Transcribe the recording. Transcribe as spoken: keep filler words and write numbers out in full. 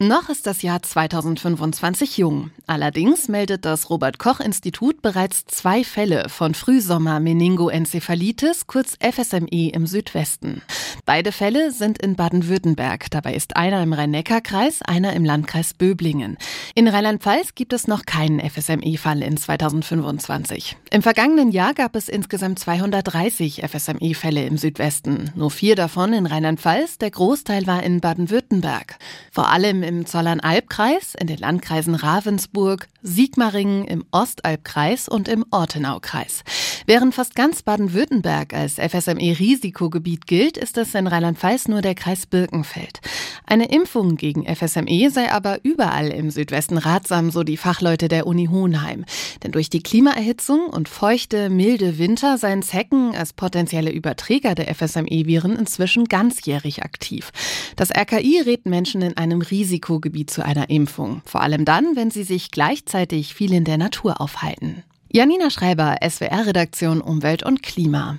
Noch ist das Jahr zweitausendfünfundzwanzig jung. Allerdings meldet das Robert-Koch-Institut bereits zwei Fälle von Frühsommer-Meningoenzephalitis, kurz F S M E, im Südwesten. Beide Fälle sind in Baden-Württemberg. Dabei ist einer im Rhein-Neckar-Kreis, einer im Landkreis Böblingen. In Rheinland-Pfalz gibt es noch keinen F S M E-Fall in zweitausendfünfundzwanzig. Im vergangenen Jahr gab es insgesamt zweihundertdreißig F S M E-Fälle im Südwesten. Nur vier davon in Rheinland-Pfalz, der Großteil war in Baden-Württemberg. Vor allem im Zollern-Albkreis, in den Landkreisen Ravensburg, Sigmaringen, im Ostalbkreis und im Ortenaukreis. Während fast ganz Baden-Württemberg als F S M E-Risikogebiet gilt, ist es in Rheinland-Pfalz nur der Kreis Birkenfeld. Eine Impfung gegen F S M E sei aber überall im Südwesten ratsam, so die Fachleute der Uni Hohenheim. Denn durch die Klimaerhitzung und feuchte, milde Winter seien Zecken als potenzielle Überträger der F S M E-Viren inzwischen ganzjährig aktiv. Das R K I rät Menschen in einem Risikogebiet zu einer Impfung. Vor allem dann, wenn sie sich gleichzeitig viel in der Natur aufhalten. Janina Schreiber, S W R-Redaktion Umwelt und Klima.